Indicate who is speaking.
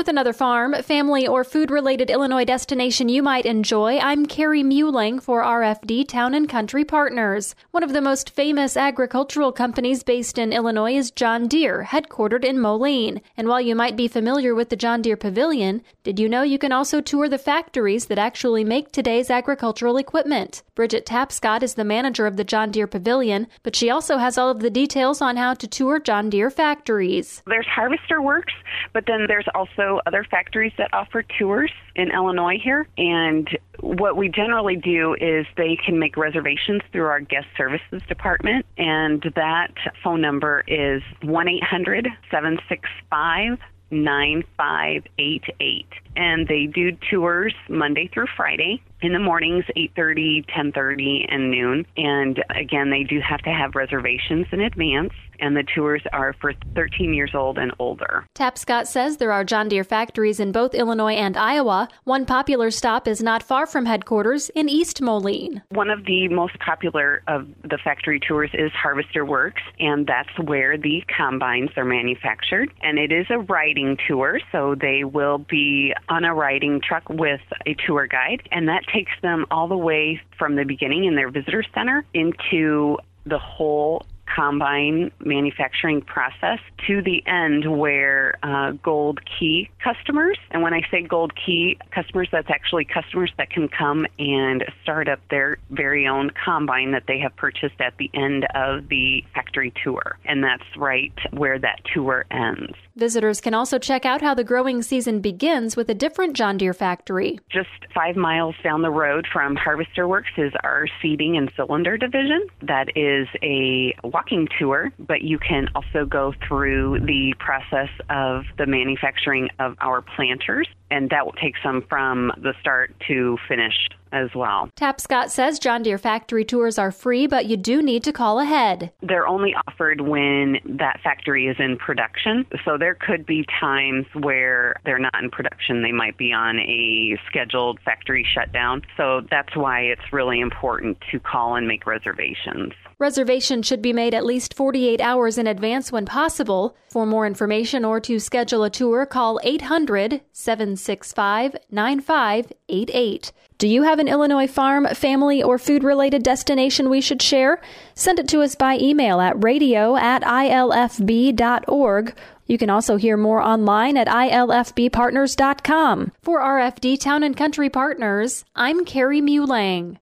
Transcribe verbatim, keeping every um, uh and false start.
Speaker 1: With another farm, family, or food-related Illinois destination you might enjoy, I'm Carrie Muehling for R F D Town and Country Partners. One of the most famous agricultural companies based in Illinois is John Deere, headquartered in Moline. And while you might be familiar with the John Deere Pavilion, did you know you can also tour the factories that actually make today's agricultural equipment? Bridget Tapscott is the manager of the John Deere Pavilion, but she also has all of the details on how to tour John Deere factories.
Speaker 2: There's Harvester Works, but then there's also other factories that offer tours in Illinois here. And what we generally do is they can make reservations through our guest services department, and that phone number is one eight hundred seven six five nine five eight eight. And they do tours Monday through Friday in the mornings, eight thirty, ten thirty, and noon. And again, they do have to have reservations in advance, and the tours are for thirteen years old and older.
Speaker 1: Tapscott says there are John Deere factories in both Illinois and Iowa. One popular stop is not far from headquarters in East Moline.
Speaker 2: One of the most popular of the factory tours is Harvester Works, and that's where the combines are manufactured. And it is a riding tour, so they will be on a riding truck with a tour guide, and that takes them all the way from the beginning in their visitor center into the whole combine manufacturing process to the end where uh, Gold Key customers, and when I say Gold Key customers, that's actually customers that can come and start up their very own combine that they have purchased at the end of the factory tour. And that's right where that tour ends.
Speaker 1: Visitors can also check out how the growing season begins with a different John Deere factory.
Speaker 2: Just five miles down the road from Harvester Works is our seeding and cylinder division. That is a walking tour, but you can also go through the process of the manufacturing of our planters, and that takes them from the start to finish as well.
Speaker 1: Tapscott says John Deere factory tours are free, but you do need to call ahead.
Speaker 2: They're only offered when that factory is in production, so there could be times where they're not in production. They might be on a scheduled factory shutdown, so that's why it's really important to call and make reservations.
Speaker 1: Reservations should be made at least forty-eight hours in advance when possible. For more information or to schedule a tour, call eight hundred seven six five nine five eight eight. Do you have an Illinois farm, family, or food-related destination we should share? Send it to us by email at radio at I L F B dot org. You can also hear more online at I L F B partners dot com. For R F D Town and Country Partners, I'm Carrie Muehling.